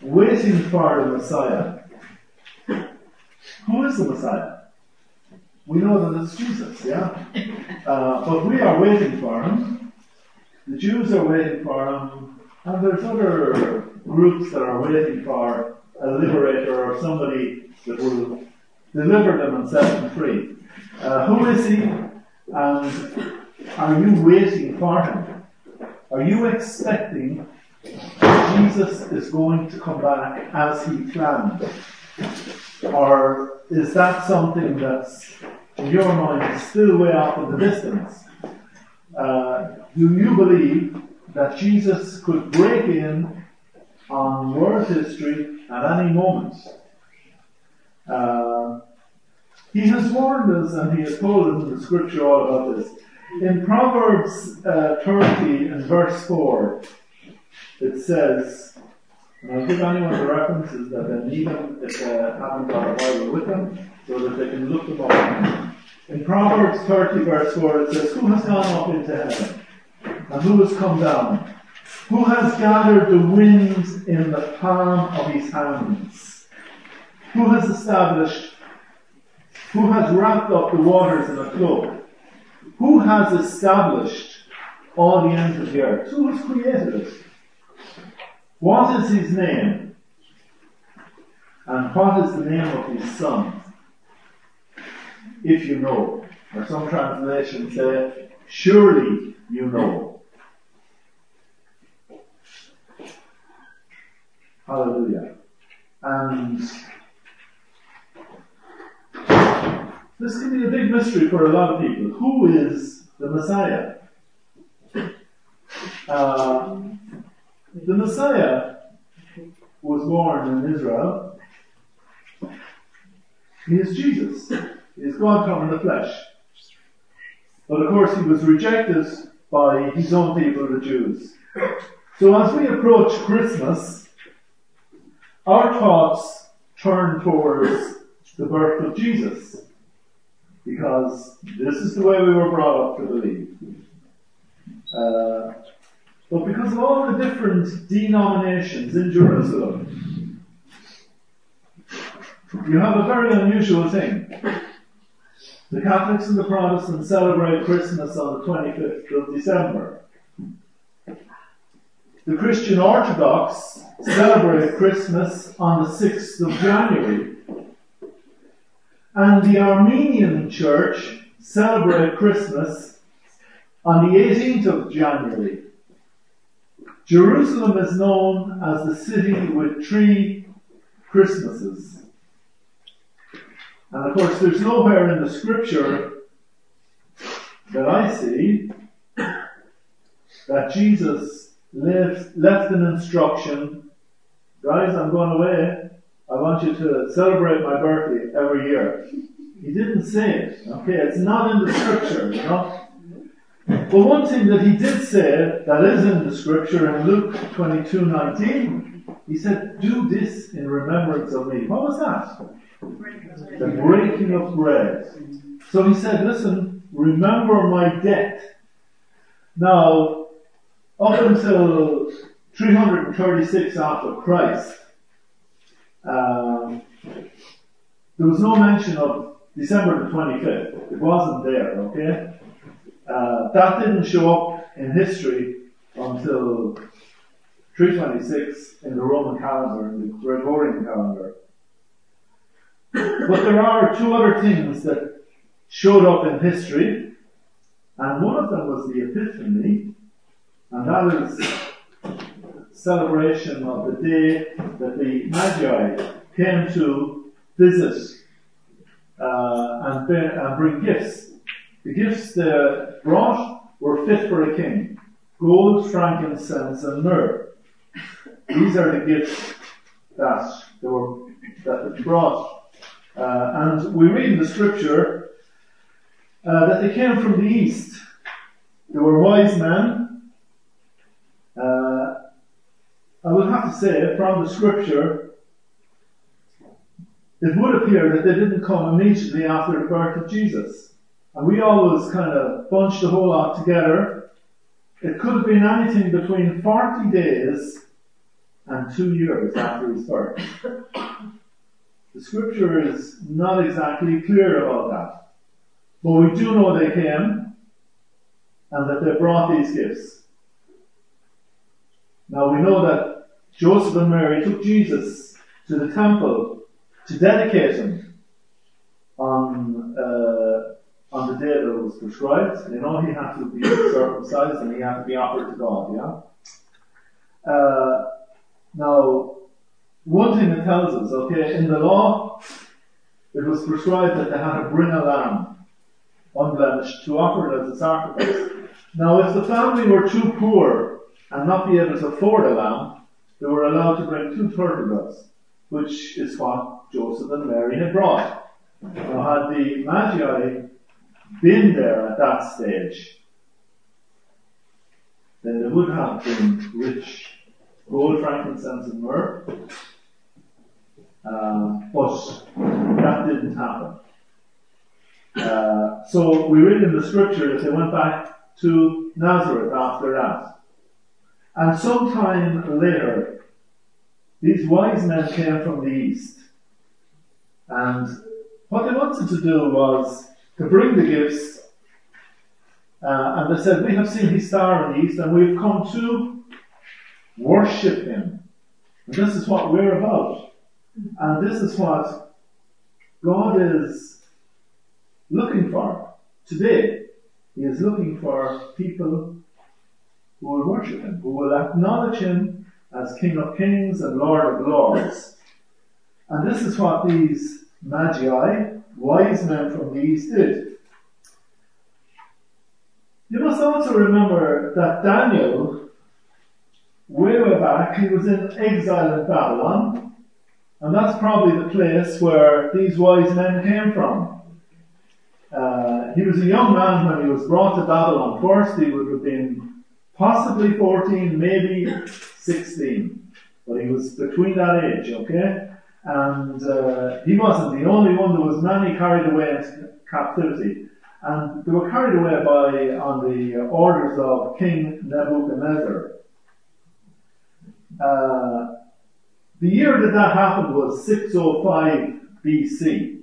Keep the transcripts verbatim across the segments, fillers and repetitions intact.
waiting for the Messiah. Who is the Messiah? We know that it's Jesus, yeah? Uh, but we are waiting for him. The Jews are waiting for him. And there's other groups that are waiting for a liberator or somebody that will deliver them and set them free. Uh, who is he? And are you waiting for him? Are you expecting that Jesus is going to come back as he planned? Or is that something that's, in your mind, still way off in the distance? Uh, do you believe that Jesus could break in on world history at any moment? Uh, he has warned us, and he has told us in the scripture all about this. In Proverbs uh, thirty and verse four, it says, and I'll give anyone the references that they need them if they haven't got a Bible with them, so that they can look them up. In Proverbs thirty verse four, it says, who has gone up into heaven? And who has come down? Who has gathered the winds in the palm of his hands? Who has established, who has wrapped up the waters in a cloak? Who has established all the ends of the earth? Who has created it? What is his name? And what is the name of his son? If you know. Or some translations say, surely you know. Hallelujah. And this can be a big mystery for a lot of people. Who is the Messiah? Uh, the Messiah was born in Israel. He is Jesus. He is God come in the flesh. But of course he was rejected by his own people, the Jews. So as we approach Christmas, our thoughts turn towards the birth of Jesus. Because this is the way we were brought up to believe. Uh, but because of all the different denominations in Jerusalem, you have a very unusual thing. The Catholics and the Protestants celebrate Christmas on the twenty-fifth of December. The Christian Orthodox celebrate Christmas on the sixth of January. And the Armenian Church celebrate Christmas on the eighteenth of January. Jerusalem is known as the city with three Christmases. And of course, there's nowhere in the scripture that I see that Jesus left, left an instruction, guys, I'm going away. I want you to celebrate my birthday every year. He didn't say it. Okay, it's not in the scripture, you know. But one thing that he did say that is in the scripture in Luke twenty-two nineteen, he said, do this in remembrance of me. What was that? The breaking of bread. So he said, listen, remember my death. Now, up until three hundred thirty-six after Christ, um, there was no mention of December the twenty-fifth. It wasn't there, okay? Uh, that didn't show up in history until three twenty-six in the Roman calendar, in the Gregorian calendar. But there are two other things that showed up in history, and one of them was the Epiphany, and that is celebration of the day that the Magi came to visit uh, and, bear, and bring gifts. The gifts they brought were fit for a king: gold, frankincense, and myrrh. These are the gifts that they were that they brought. Uh, and we read in the scripture uh, that they came from the east. They were wise men. Uh, I will have to say, from the scripture, it would appear that they didn't come immediately after the birth of Jesus. And we always kind of bunch the whole lot together. It could have been anything between forty days and two years after his birth. The scripture is not exactly clear about that. But we do know they came and that they brought these gifts. Now we know that Joseph and Mary took Jesus to the temple to dedicate him on uh, on the day that it was prescribed. You know, he had to be circumcised and he had to be offered to God, yeah? Uh, now, one thing it tells us, okay, in the law, it was prescribed that they had to bring a lamb, unblemished, to offer it as a sacrifice. Now, if the family were too poor and not be able to afford a lamb, they were allowed to bring two turtle doves, which is what Joseph and Mary had brought. Now, had the Magi been there at that stage, then they would have been rich. Gold, frankincense, and myrrh. Uh, but that didn't happen. Uh, so we read in the scripture that they went back to Nazareth after that. And sometime later, these wise men came from the east. And what they wanted to do was to bring the gifts. Uh, and they said, we have seen his star in the east and we've come to worship him. And this is what we're about. And this is what God is looking for today. He is looking for people who will worship him, who will acknowledge him as King of Kings and Lord of Lords. And this is what these Magi, wise men from the east, did. You must also remember that Daniel, way, way back, he was in exile in Babylon, and that's probably the place where these wise men came from. Uh, he was a young man when he was brought to Babylon first. He would have been possibly fourteen, maybe sixteen, but he was between that age, okay? And uh, he wasn't the only one. There was many carried away into captivity, and they were carried away by on the orders of King Nebuchadnezzar. Uh, the year that that happened was six oh five B C.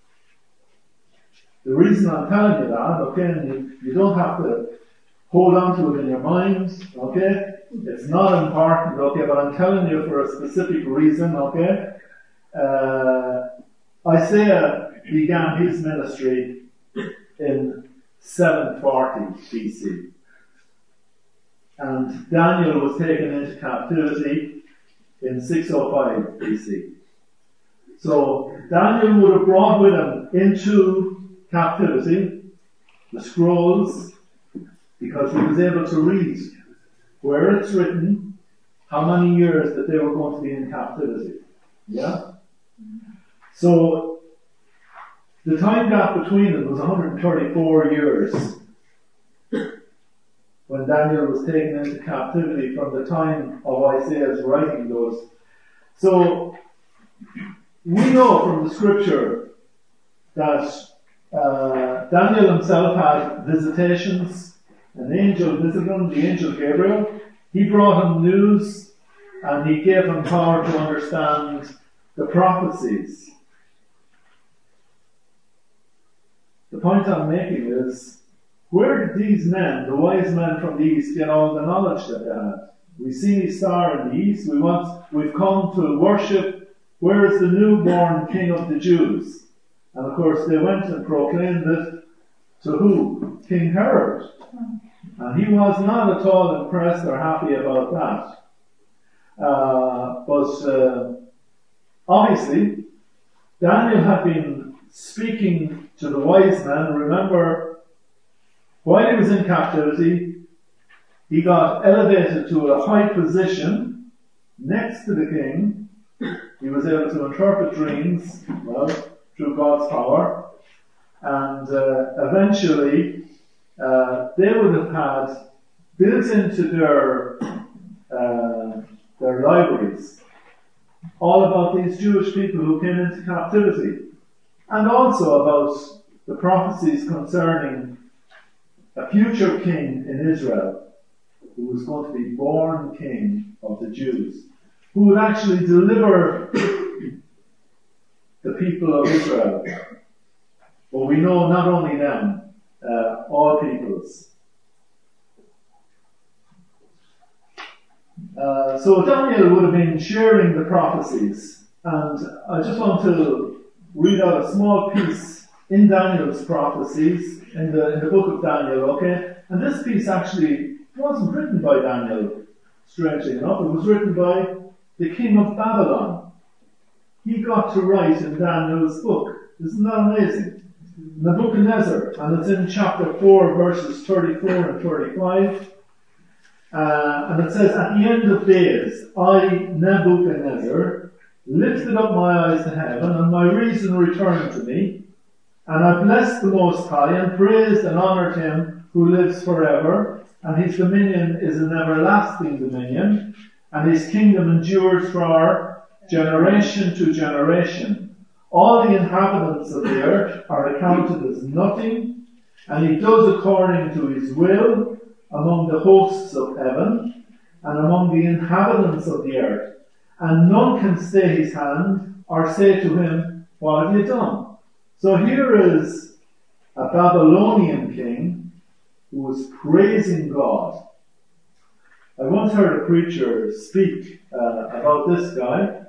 The reason I'm telling you that, okay, and you, you don't have to hold on to it in your mind, okay? It's not important, okay, but I'm telling you for a specific reason, okay? Uh, Isaiah began his ministry in seven forty B C. And Daniel was taken into captivity in six oh five B C. So Daniel would have brought with him into captivity the scrolls, because he was able to read where it's written how many years that they were going to be in captivity. Yeah? So the time gap between them was one hundred thirty-four years. When Daniel was taken into captivity from the time of Isaiah's writing those. So, we know from the scripture that uh, Daniel himself had visitations. An angel visited him, the angel Gabriel. He brought him news and he gave him power to understand the prophecies. The point I'm making is, where did these men, the wise men from the east, get all the knowledge that they had? We see a star in the east. We want, we've come to worship. Where is the newborn King of the Jews? And of course, they went and proclaimed it to who? King Herod. And he was not at all impressed or happy about that. Uh, but uh, obviously, Daniel had been speaking to the wise men. Remember, while he was in captivity, he got elevated to a high position next to the king. He was able to interpret dreams, well, through God's power. And uh, eventually, uh, they would have had built into their uh, their libraries all about these Jewish people who came into captivity, and also about the prophecies concerning a future king in Israel who was going to be born king of the Jews. who would actually deliver the people of Israel. But we know not only them, uh, all peoples. Uh, so Daniel would have been sharing the prophecies, and I just want to read out a small piece in Daniel's prophecies, in the, in the book of Daniel, okay? And this piece actually wasn't written by Daniel, strangely enough. It was written by the king of Babylon. He got to write in Daniel's book. Isn't that amazing? Nebuchadnezzar, and it's in chapter four, verses thirty-four and thirty-five. Uh, and it says, at the end of days, I, Nebuchadnezzar, lifted up my eyes to heaven, and my reason returned to me. And I blessed the Most High, and praised and honoured him who lives forever, and his dominion is an everlasting dominion, and his kingdom endures for generation to generation. All the inhabitants of the earth are accounted as nothing, and he does according to his will among the hosts of heaven, and among the inhabitants of the earth. And none can stay his hand, or say to him, what have you done? So here is a Babylonian king who was praising God. I once heard a preacher speak uh, about this guy,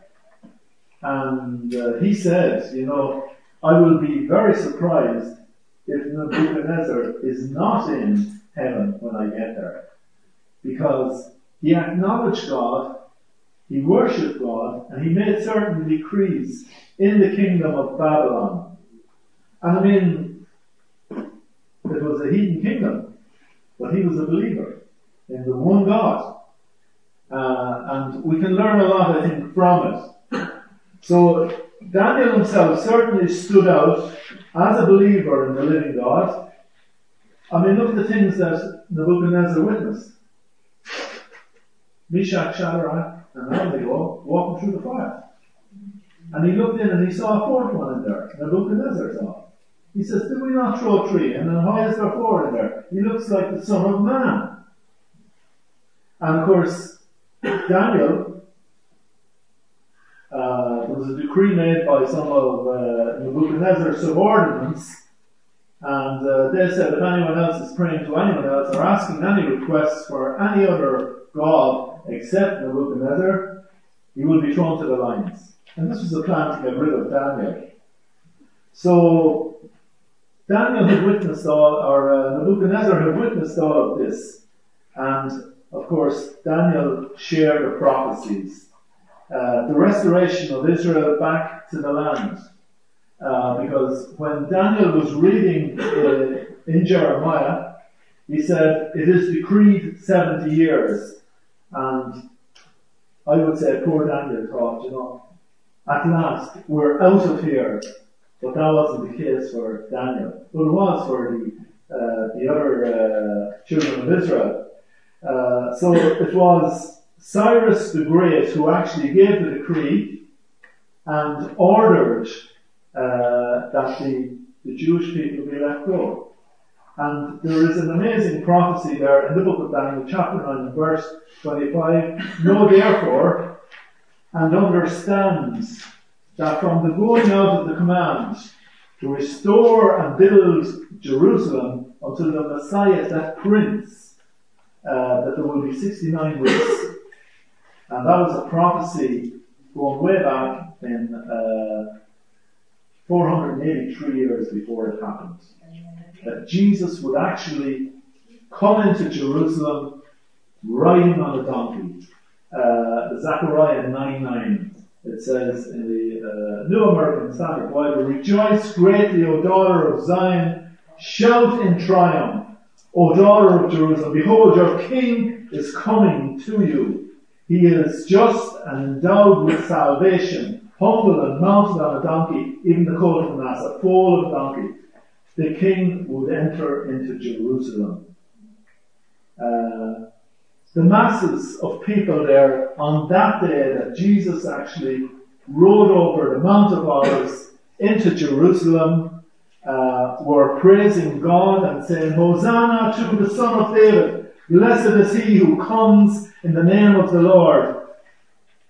and uh, he said, you know, I will be very surprised if Nebuchadnezzar is not in heaven when I get there. Because he acknowledged God, he worshipped God, and he made certain decrees in the kingdom of Babylon. And I mean, it was a heathen kingdom, but he was a believer in the one God. Uh, and we can learn a lot, I think, from it. So Daniel himself certainly stood out as a believer in the living God. I mean, look at the things that Nebuchadnezzar witnessed. Meshach, Shadrach, and Abednego walking through the fire. And he looked in and he saw a fourth one in there. Nebuchadnezzar saw. He says, did we not throw three? And then why is there four in there? He looks like the Son of Man. And of course, Daniel, uh, there was a decree made by some of uh, Nebuchadnezzar's subordinates, and uh, they said if anyone else is praying to anyone else or asking any requests for any other god except Nebuchadnezzar, he will be thrown to the lions. And this was a plan to get rid of Daniel. So Daniel had witnessed all, or uh, Nebuchadnezzar had witnessed all of this, and of course Daniel shared the prophecies. Uh, the restoration of Israel back to the land. Uh, because when Daniel was reading uh, in Jeremiah, he said, it is decreed seventy years. And I would say poor Daniel thought, you know, at last we're out of here. But that wasn't the case for Daniel. But it was for the, uh, the other uh, children of Israel. Uh, so it was Cyrus the Great who actually gave the decree and ordered uh, that the, the Jewish people be let go. And there is an amazing prophecy there in the book of Daniel, chapter nine, verse twenty-five. Know therefore and understand that from the going out of the command to restore and build Jerusalem until the Messiah, that Prince, uh, that there will be sixty-nine weeks. And that was a prophecy going way back in uh, four hundred eighty-three years before it happened. That Jesus would actually come into Jerusalem riding on a donkey. Uh, Zechariah nine nine, it says in the uh, New American Standard Bible, rejoice greatly, O daughter of Zion, shout in triumph, O daughter of Jerusalem, behold, your king is coming to you. He is just and endowed with salvation, humble and mounted on a donkey, even the colt of an ass, a foal of a donkey. The king would enter into Jerusalem. Uh, the masses of people there on that day that Jesus actually rode over the Mount of Olives into Jerusalem uh, were praising God and saying, Hosanna to the Son of David. Blessed is he who comes in the name of the Lord.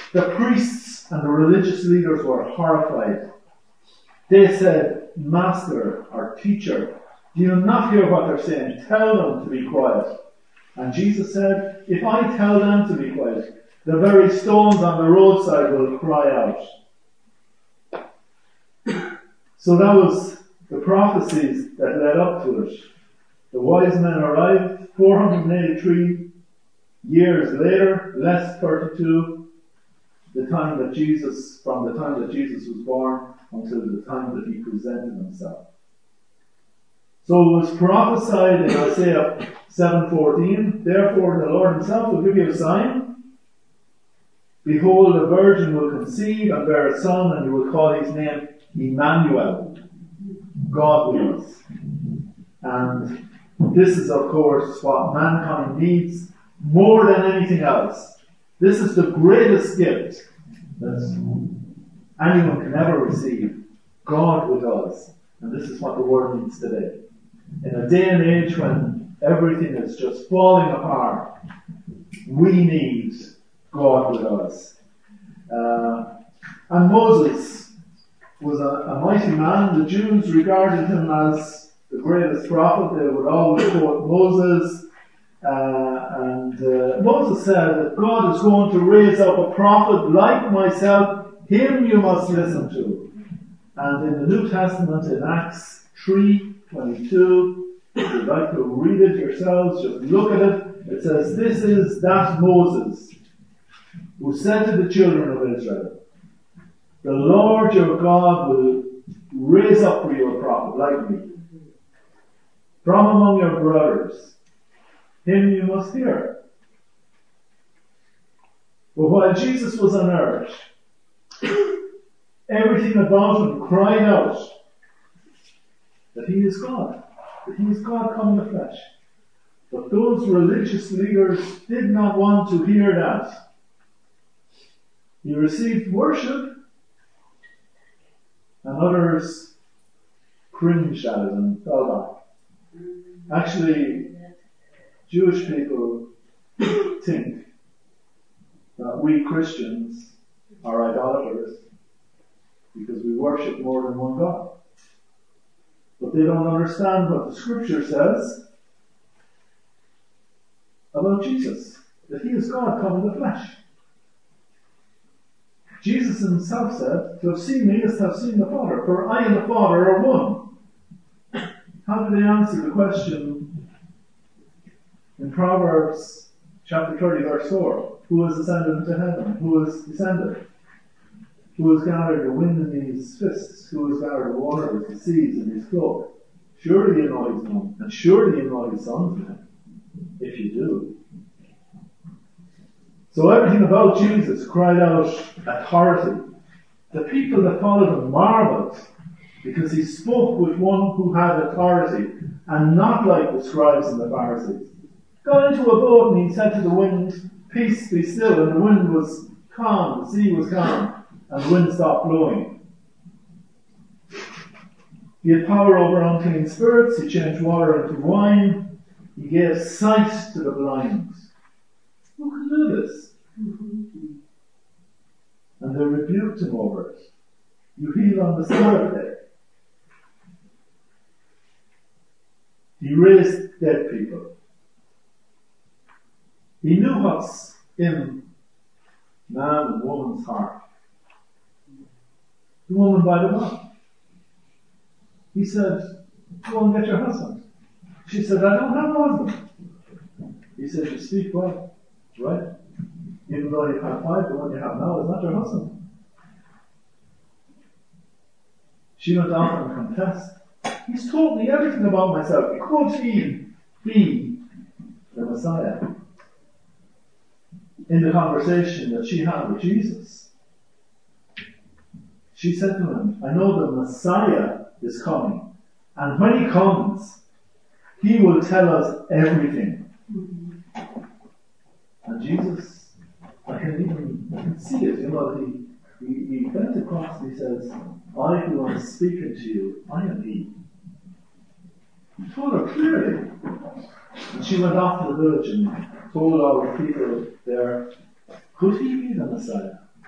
the priests and the religious leaders were horrified. They said, Master, or teacher, do you not hear what they're saying? Tell them to be quiet. And Jesus said, if I tell them to be quiet, the very stones on the roadside will cry out. So that was the prophecies that led up to it. The wise men arrived four hundred eighty-three years later, less thirty-two, the time that Jesus, from the time that Jesus was born until the time that he presented himself. So it was prophesied in Isaiah seven fourteen, therefore the Lord himself will give you a sign. Behold, a virgin will conceive and bear a son, and you will call his name Emmanuel, God with us. And this is, of course, what mankind needs more than anything else. This is the greatest gift that anyone can ever receive. God with us. And this is what the world needs today. In a day and age when everything is just falling apart, we need God with us. Uh, and Moses was a, a mighty man. The Jews regarded him as the greatest prophet. They would always quote Moses. Uh, and uh, Moses said that God is going to raise up a prophet like myself. Him you must listen to. And in the New Testament, in Acts three twenty-two, if you'd like to read it yourselves, just look at it. It says, this is that Moses who said to the children of Israel, the Lord your God will raise up for you a prophet like me from among your brothers. Him you must hear. But while Jesus was on earth, everything about him cried out that he is God, that he is God come in the flesh. But those religious leaders did not want to hear that. He received worship, and others cringed at it and fell back. Actually, Jewish people think that we Christians are idolaters because we worship more than one God. But they don't understand what the Scripture says about Jesus, that he is God come in the flesh. Jesus himself said, to have seen me is to have seen the Father, for I and the Father are one. How do they answer the question in Proverbs chapter thirty verse four? Who has ascended into heaven? Who has descended? Who has gathered the wind in his fists? Who has gathered the water with the seas in his cloak? Surely you know his name, and surely you know his sons of him, if you do. So everything about Jesus cried out authority. The people that followed him marveled, because he spoke with one who had authority, and not like the scribes and the Pharisees. Got into a boat and he said to the wind, peace, be still, and the wind was calm, the sea was calm, and the wind stopped blowing. He had power over unclean spirits, he changed water into wine, he gave sight to the blind. Who can do this? And they rebuked him over it. You heal on the Sabbath day. He raised dead people. He knew what's in man and woman's heart. The woman by the well. He said, go and get your husband. She said, I don't have a husband. He said, you speak well, right? Even though you have five, the one you have now is not your husband. She went off and confessed. He's told me everything about myself. Could he be the Messiah? In the conversation that she had with Jesus, she said to him, I know the Messiah is coming, and when he comes, he will tell us everything. And Jesus, I can even I can see it, you know, he, he, he bent across and he says, I who am speaking to you, I am he. He told her clearly. And she went off to the village and told all the people there, could he be the Messiah?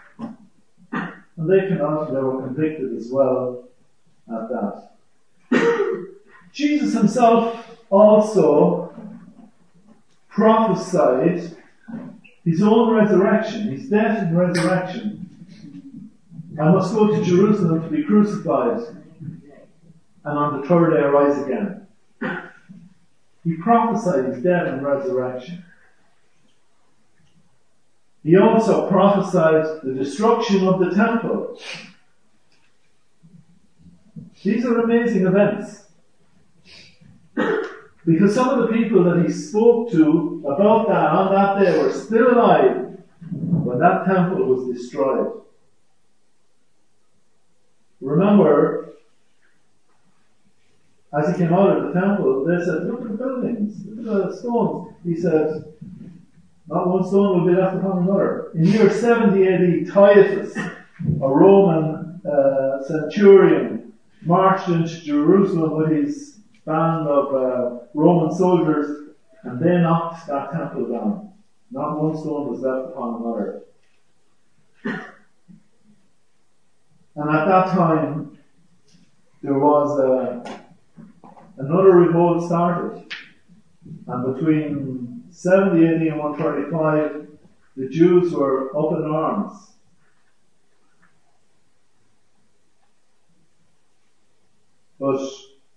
And they cannot, they were convicted as well at that. Jesus himself also prophesied his own resurrection, his death and resurrection. I must go to Jerusalem to be crucified, and on the third day rise again. He prophesied his death and resurrection. He also prophesied the destruction of the temple. These are amazing events. Because some of the people that he spoke to about that on that day were still alive when that temple was destroyed. Remember, as he came out of the temple, they said, look at the buildings, look at the stones. He said, not one stone will be left upon another. In year seventy A D, Caiaphas, a Roman uh, centurion, marched into Jerusalem with his band of uh, Roman soldiers, and they knocked that temple down. Not one stone was left upon another. And at that time, there was uh, another revolt started. And between seventy A D and one thirty-five, the Jews were up in arms. But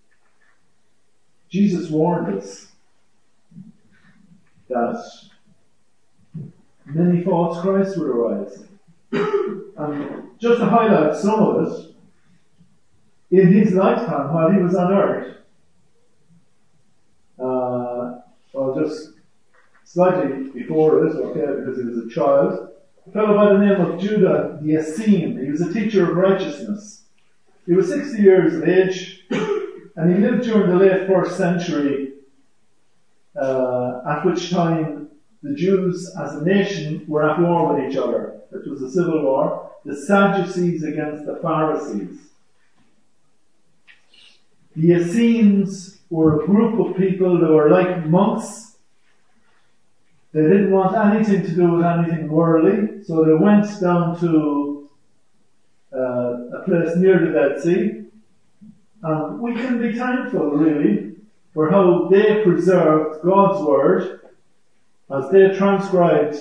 Jesus warned us that many false Christs would arise. And just to highlight some of it, in his lifetime, while he was on earth, uh, well, just slightly before it, okay, because he was a child, a fellow by the name of Judah the Essene. He was a teacher of righteousness. He was sixty years of age, and he lived during the late first century, uh, at which time the Jews as a nation were at war with each other. It was a civil war. The Sadducees against the Pharisees. The Essenes were a group of people that were like monks. They didn't want anything to do with anything worldly, so they went down to uh, a place near the Dead Sea. And we can be thankful, really, for how they preserved God's Word as they transcribed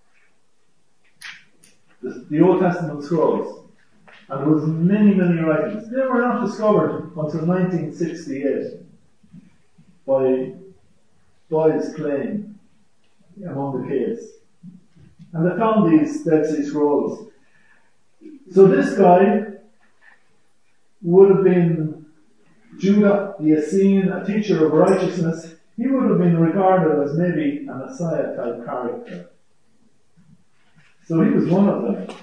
the, the Old Testament scrolls. And there was many, many writings. They were not discovered until nineteen sixty-eight by Boy's Claim among the caves. And they found these Dead Sea Scrolls. So this guy would have been Judah the Essene, a teacher of righteousness. He would have been regarded as maybe a Messiah type character. So he was one of them.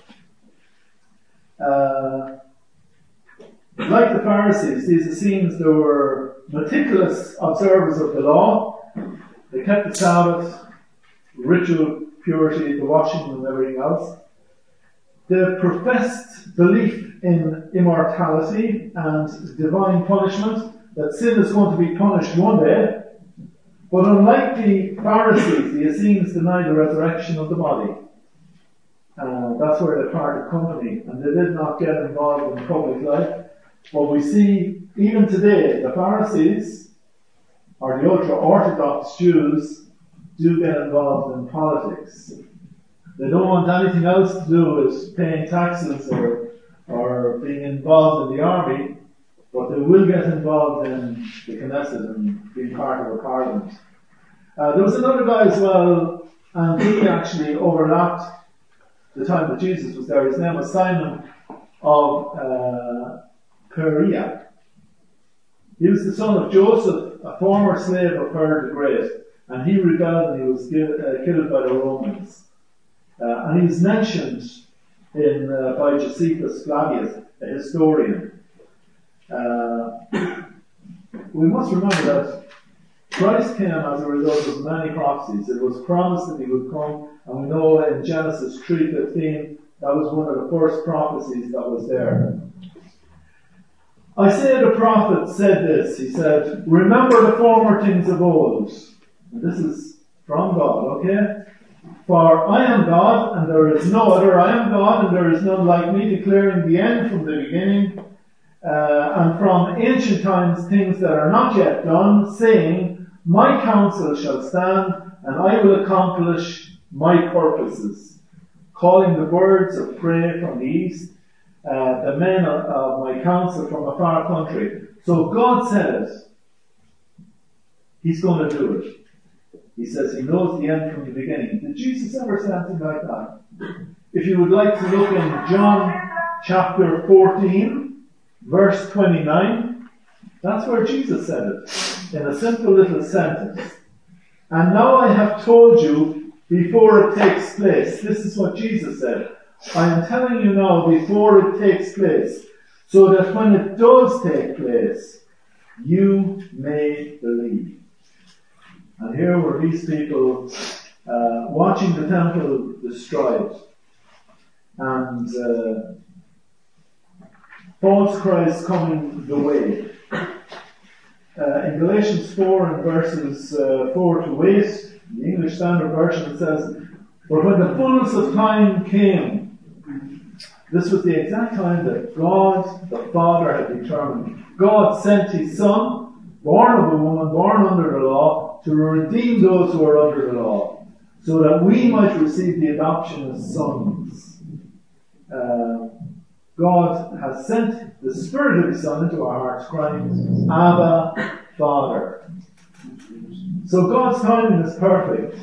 Uh, like the Pharisees, these Essenes, they were meticulous observers of the law. They kept the Sabbath, ritual purity, the washing and everything else. They professed belief in immortality and divine punishment, that sin is going to be punished one day. But unlike the Pharisees, the Essenes denied the resurrection of the body. Uh, that's where they parted company, and they did not get involved in public life. But we see, even today, the Pharisees, or the ultra-Orthodox Jews, do get involved in politics. They don't want anything else to do with paying taxes or, or being involved in the army, but they will get involved in the Knesset and being part of a parliament. Uh, there was another guy as well, and he actually overlapped the time that Jesus was there. His name was Simon of uh, Perea. He was the son of Joseph, a former slave of Herod the Great, and he rebelled and he was killed, uh, killed by the Romans. Uh, and he's mentioned in uh, by Josephus Flavius, a historian. Uh, we must remember that Christ came as a result of many prophecies. It was promised that he would come, and we know in Genesis three fifteen that was one of the first prophecies that was there. Isaiah the prophet said this. He said, "Remember the former things of old." And this is from God, okay? For I am God, and there is no other. I am God, and there is none like me, declaring the end from the beginning, uh, and from ancient times things that are not yet done, saying, my counsel shall stand, and I will accomplish my purposes. Calling the birds of prey from the east, uh, the men of, of my counsel from a far country. So God says, He's going to do it. He says He knows the end from the beginning. Did Jesus ever say anything like that? If you would like to look in John chapter fourteen, verse twenty-nine, that's where Jesus said it, in a simple little sentence. And now I have told you before it takes place. This is what Jesus said. I am telling you now before it takes place, so that when it does take place, you may believe. And here were these people uh, watching the temple destroyed, and uh, false Christ coming the way. Uh, in Galatians four and verses uh, four to eight, the English Standard Version, it says, "For when the fullness of time came," this was the exact time that God, the Father, had determined. God sent His Son, born of a woman, born under the law, to redeem those who are under the law, so that we might receive the adoption as sons. Uh, God has sent the Spirit of His Son into our hearts, crying, Abba, Father. So God's timing is perfect.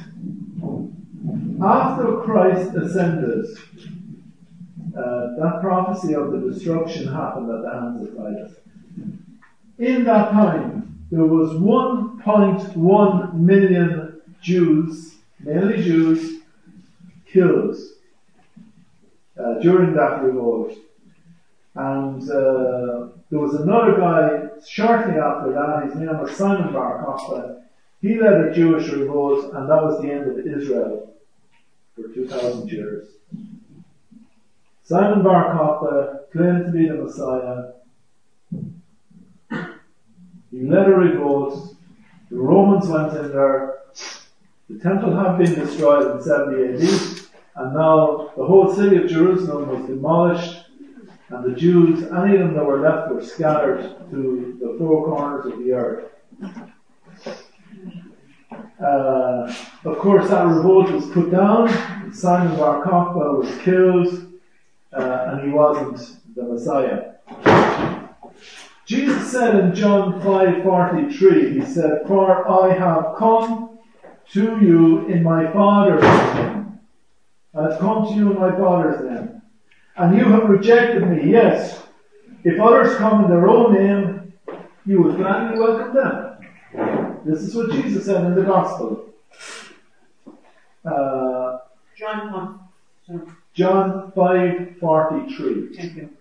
After Christ ascended, uh, that prophecy of the destruction happened at the hands of Titus. In that time, there was one point one million Jews, mainly Jews, killed uh, during that revolt. And uh, there was another guy shortly after that, his name was Simon Bar Kokhba. He led a Jewish revolt, and that was the end of Israel for two thousand years. Simon Bar Kokhba claimed to be the Messiah. He led a revolt. The Romans went in there. The temple had been destroyed in seventy A D, and now the whole city of Jerusalem was demolished, and the Jews, any of them that were left, were scattered to the four corners of the earth. Uh, of course, that revolt was put down. Simon Bar Kokhba was killed, uh, and he wasn't the Messiah. Jesus said in John five forty-three, He said, "For I have come to you in my Father's name. I have come to you in my Father's name. And you have rejected me. Yes, if others come in their own name, you would gladly welcome them." This is what Jesus said in the Gospel. Uh, John one. Sorry. John five forty-three. Thank you.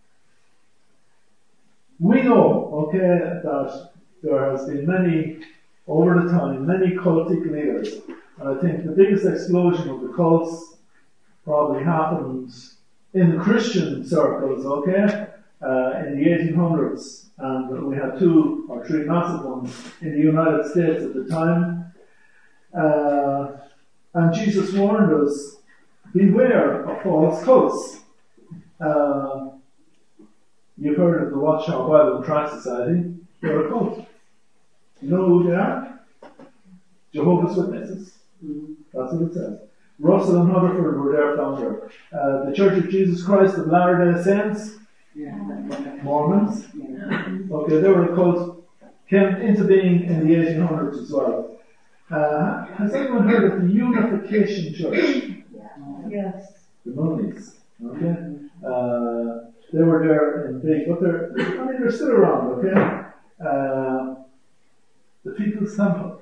We know, okay, that there has been many, over the time, many cultic leaders. And I think the biggest explosion of the cults probably happened in the Christian circles, okay, uh, in the eighteen hundreds. And we had two or three massive ones in the United States at the time. Uh, and Jesus warned us, beware of false cults. Uh, You've heard of the Watchtower Bible and Tract Society. They're a cult. You know who they are? Jehovah's Witnesses. Mm-hmm. That's what it says. Russell and Rutherford were their founder. Uh, the Church of Jesus Christ of Latter-day Saints. Yeah. Mormons. Yeah. Okay, they were a cult. Came into being in the eighteen hundreds as well. Uh, has anyone heard of the Unification Church? Yes. The Mummies. Okay. Uh, They were there in big, but they're, I mean, they're still around, okay? Uh, the People's Temple.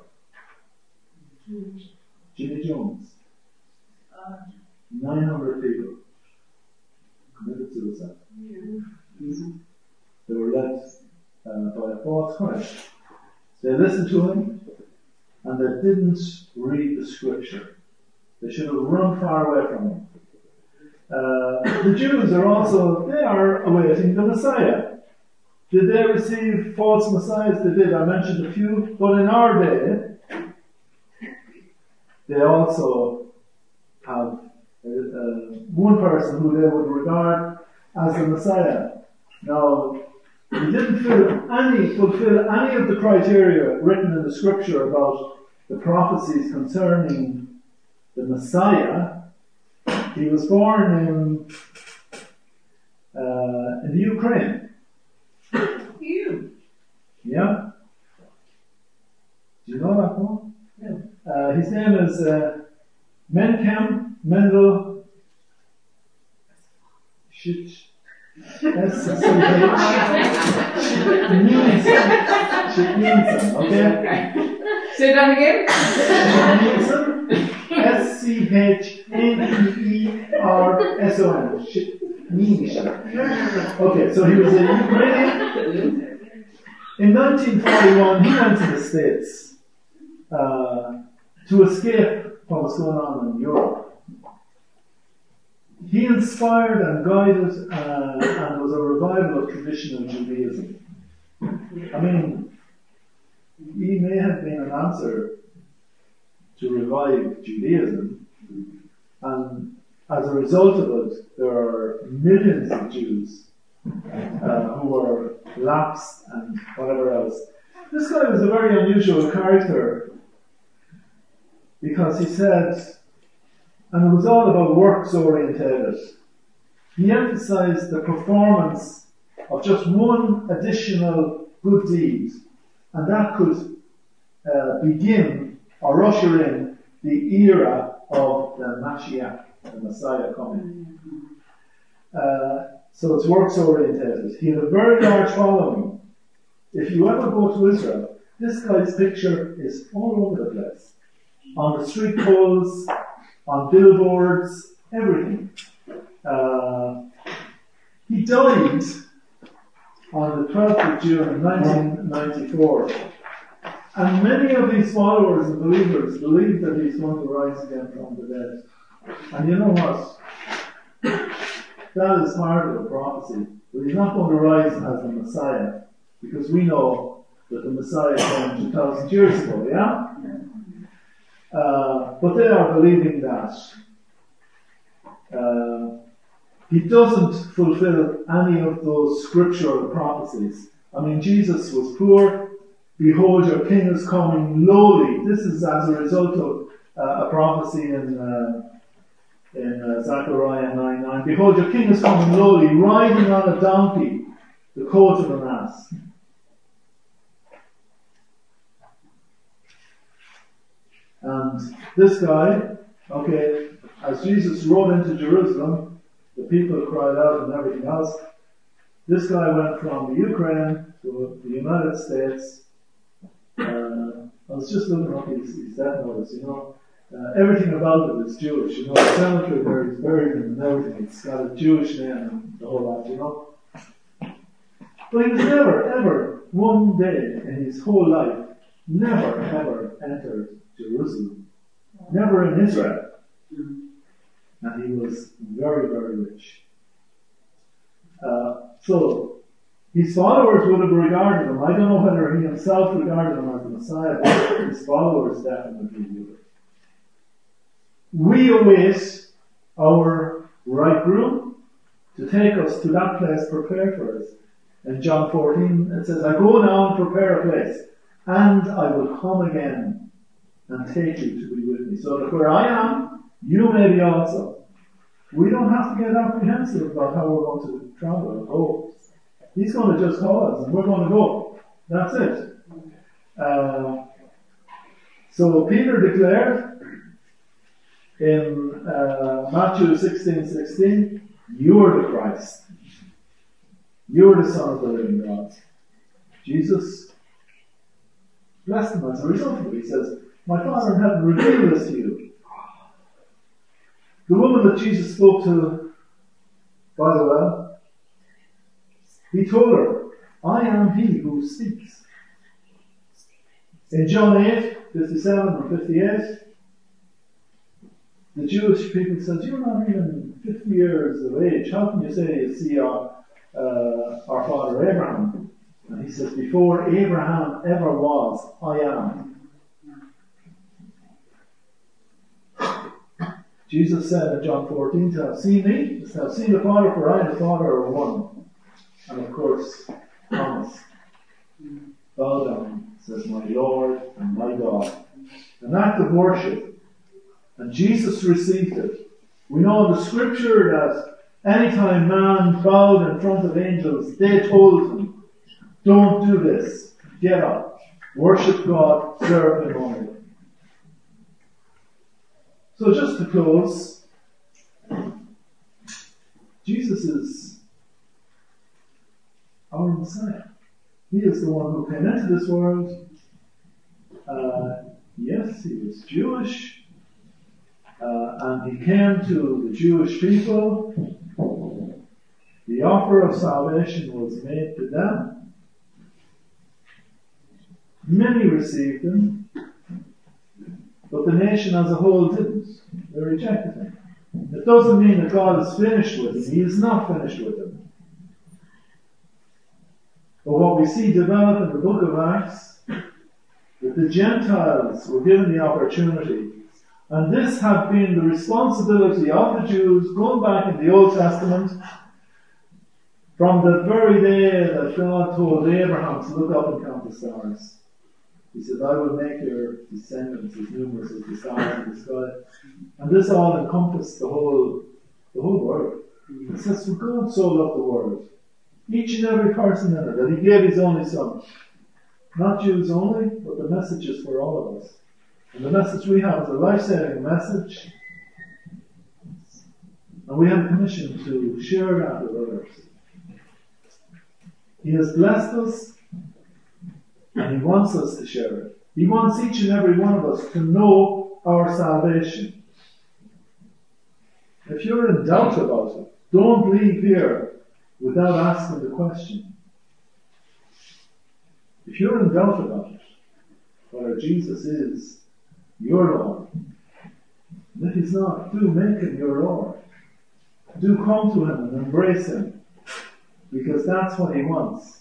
Jimmy Jones. nine hundred people committed suicide. Mm-hmm. They were led uh, by a false Christ. They listened to him, and they didn't read the Scripture. They should have run far away from him. Uh, the Jews are also, they are awaiting the Messiah. Did they receive false messiahs? They did. I mentioned a few. But in our day, they also have uh, uh, one person who they would regard as the Messiah. Now, he didn't fill any, fulfill any of the criteria written in the scripture about the prophecies concerning the Messiah. He was born in uh, in the Ukraine. You. Yeah? Do you know that one? No. Uh, his name is uh, Menachem Mendel Shich. S C H Shikninson, okay? Say that again. Shikninson, S C H N E E R S O N. Shikninson. Okay, so he was a Ukrainian. In nineteen forty-one, he went to the States uh, to escape what was going on in Europe. He inspired and guided, uh, and was a revival of traditional Judaism. I mean, he may have been an answer to revive Judaism, and as a result of it, there are millions of Jews uh, who were lapsed and whatever else. This guy was a very unusual character because he said, and it was all about works orientated. He emphasized the performance of just one additional good deed, and that could uh, begin or usher in the era of the Mashiach, the Messiah coming. Uh, so it's works orientated. He had a very large following. If you ever go to Israel, this guy's picture is all over the place. On the street poles, on billboards, everything. Uh, he died on the twelfth of June nineteen ninety-four. And many of these followers and believers believe that he's going to rise again from the dead. And you know what? That is part of the prophecy. But he's not going to rise as the Messiah, because we know that the Messiah came two thousand years ago, yeah? Uh, but they are believing that uh, he doesn't fulfill any of those scriptural prophecies. I mean, Jesus was poor. Behold, your king is coming lowly. This is as a result of uh, a prophecy in uh, in uh, Zechariah nine nine. Behold, your king is coming lowly, riding on a donkey, the coat of an ass. And this guy, okay, as Jesus rode into Jerusalem, the people cried out and everything else. This guy went from the Ukraine to the United States. Uh, I was just looking up his, his death notice, you know. Uh, everything about it is Jewish, you know. The cemetery where he's buried and everything, it's got a Jewish name and the whole lot, you know. But he was never, ever, one day in his whole life, never, ever entered Jerusalem. Never in Israel. And he was very, very rich. Uh, so, his followers would have regarded him. I don't know whether he himself regarded him as the Messiah, but his followers definitely would. We await our bridegroom to take us to that place prepared for us. In John fourteen, it says, I go now and prepare a place, and I will come again and take you to be with me, so that where I am, you may be also. We don't have to get apprehensive about how we're going to travel and go. He's going to just call us, and we're going to go. That's it. Uh, so Peter declared in uh, Matthew sixteen sixteen, you're the Christ. You're the Son of the living God. Jesus blessed him as a result of it. He says, my Father in heaven revealed this to you. The woman that Jesus spoke to by the well, he told her, I am he who speaks. In John eight, fifty-seven and fifty-eight, the Jewish people said, you're not even fifty years of age. How can you say you see our, uh, our father Abraham? And he says, before Abraham ever was, I am. Jesus said in John fourteen, to have seen me is to have seen the Father, for I and the Father are one. And of course, Thomas bowed down, says, my Lord and my God. An act of worship. And Jesus received it. We know in the scripture that anytime man bowed in front of angels, they told him, don't do this. Get up. Worship God. Serve Him only. So just to close, Jesus is our Messiah. He is the one who came into this world. Uh, yes, He was Jewish. Uh, and He came to the Jewish people. The offer of salvation was made to them. Many received Him, but the nation as a whole didn't. They rejected Him. It doesn't mean that God is finished with Him. He is not finished with Him. But what we see develop in the book of Acts, that the Gentiles were given the opportunity. And this had been the responsibility of the Jews going back in the Old Testament from the very day that God told Abraham to look up and count the stars. He said, I will make your descendants as numerous as the stars in the sky. And this all encompassed the whole, the whole world. It says, for God so loved the world, each and every person in it, that He gave His only Son. Not Jews only, but the message is for all of us. And the message we have is a life-saving message. And we have a commission to share that with others. He has blessed us, and He wants us to share it. He wants each and every one of us to know our salvation. If you're in doubt about it, don't leave here without asking the question. If you're in doubt about it, whether Jesus is your Lord, and if He's not, do make Him your Lord. Do come to Him and embrace Him, because that's what He wants.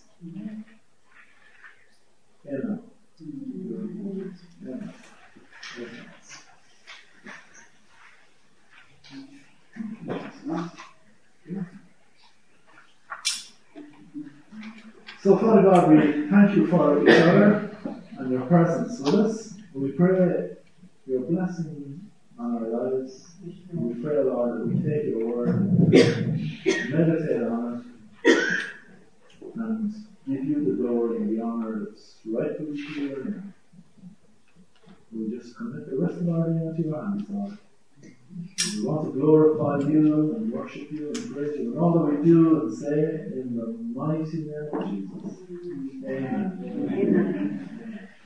Amen. Amen. So, Father God, we thank You for each other and Your presence with us. We pray Your blessing on our lives. And we pray, Lord, that we take Your word, meditate on it, and give You the glory and the honor that's rightfully to Your name. We just commit the rest of our day into Your hands, Lord. We want to glorify You and worship You and praise You in all that we do and say in the mighty name of Jesus.